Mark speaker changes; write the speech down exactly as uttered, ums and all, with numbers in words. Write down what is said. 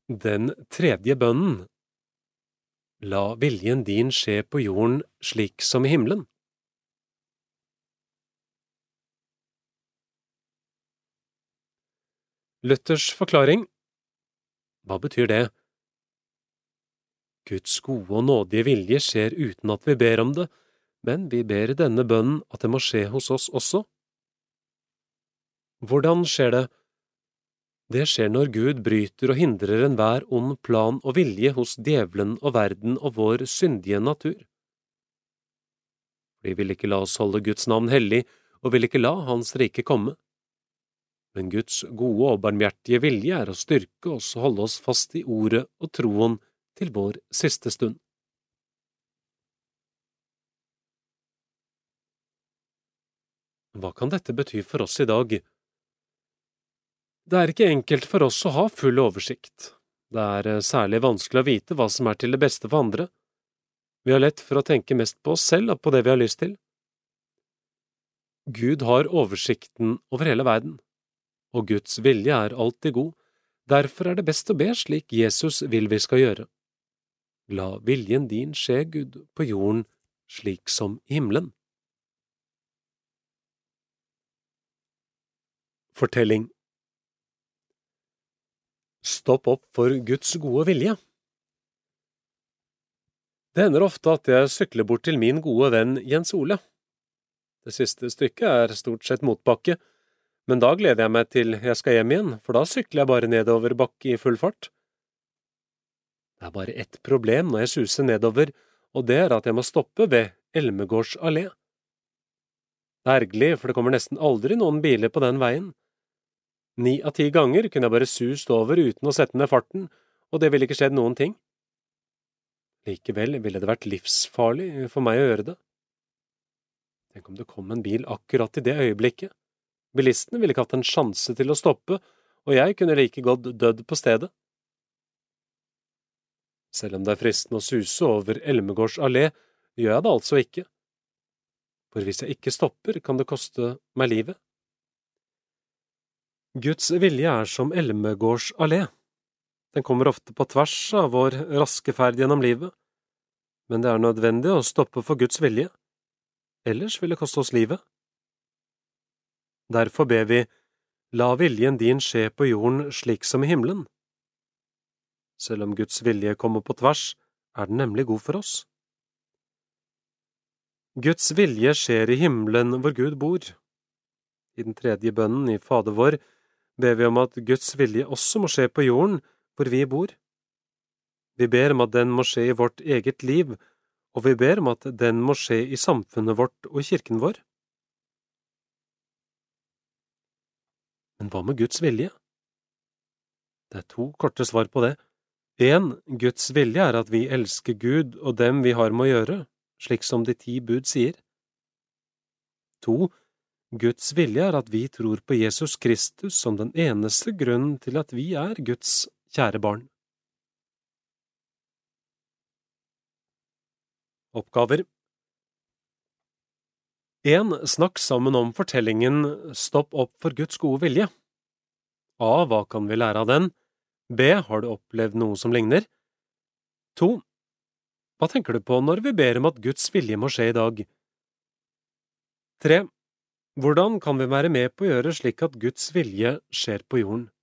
Speaker 1: Den tredje bønnen. La viljen din skje på jorden slik som i himmelen. Luthers forklaring. Hva betyr det? Guds gode og nådige vilje skjer uten at vi ber om det, men vi ber i denne bønnen at det må skje hos oss også. Hvordan skjer det? Det skjer når Gud bryter og hindrer enhver ond plan og vilje hos djevelen og verden og vår syndige natur. Vi vil ikke la oss holde Guds navn hellig, og vil ikke la hans rike komme. Men Guds gode og barmhjertige vilje er å styrke oss og holde oss fast i ordet og troen til vår siste stund. Hva kan dette bety for oss i dag? Det er ikke enkelt for oss å ha full oversikt. Det er særlig vanskelig å vite hva som er til det beste for andre. Vi har lett for å tenke mest på oss selv og på det vi har lyst til. Gud har oversikten over hele verden, og Guds vilje er alltid god. Derfor er det best å be slik Jesus vil vi skal gjøre. La viljen din skje, Gud, på jorden, slik som i himmelen. Fortelling. Stopp opp for Guds gode vilje. Det hender ofte at jeg sykler bort til min gode venn Jens Ole. Det siste stykket er stort sett motbakke, men da gleder jeg meg til jeg skal hjem igjen, for da sykler jeg bare nedover bakke i full fart. Det er bare ett problem når jeg suser nedover, og det er at jeg må stoppe ved Elmegårds allé. Det er ergerlig, for det kommer nesten aldri noen biler på den veien. Ni av ti ganger kunne jeg bare sust over uten å sette ned farten, og det ville ikke skjedd noen ting. Likevel ville det vært livsfarlig for meg å gjøre det. Tenk om det kom en bil akkurat i det øyeblikket. Bilistene ville ikke hatt en sjanse til å stoppe, og jeg kunne like godt dødd på stedet. Selv om det er fristende å suse over Elmegårds allé, gjør jeg det altså ikke. For hvis jeg ikke stopper, kan det koste meg livet. Guds vilje er som Elmegårds allé. Den kommer ofte på tvers av vår raske ferd gjennom livet, men det er nødvendig å stoppe for Guds vilje. Ellers vil det koste oss livet. Derfor ber vi, la viljen din skje på jorden slik som i himmelen. Selv om Guds vilje kommer på tvers, er den nemlig god for oss. Guds vilje skjer i himmelen hvor Gud bor. I den tredje bønnen i Fader vår ber vi om at Guds vilje også må skje på jorden hvor vi bor. Vi ber om at den må skje i vårt eget liv, og vi ber om at den må skje i samfunnet vårt og i kirken vår. Men hva med Guds vilje? Det er to korte svar på det. En, Guds vilje er at vi elsker Gud og dem vi har med å gjøre, slik som de ti bud sier. To, Guds vilje er at vi tror på Jesus Kristus som den eneste grunnen til at vi er Guds kjære barn. Oppgaver. En, snakk sammen om fortellingen Stopp opp for Guds gode vilje. A, hva kan vi lære av den? B, har du opplevd noe som ligner? To, hva tenker du på når vi ber om at Guds vilje må skje i dag? Tre, hvordan kan vi være med på å gjøre slik at Guds vilje skjer på jorden?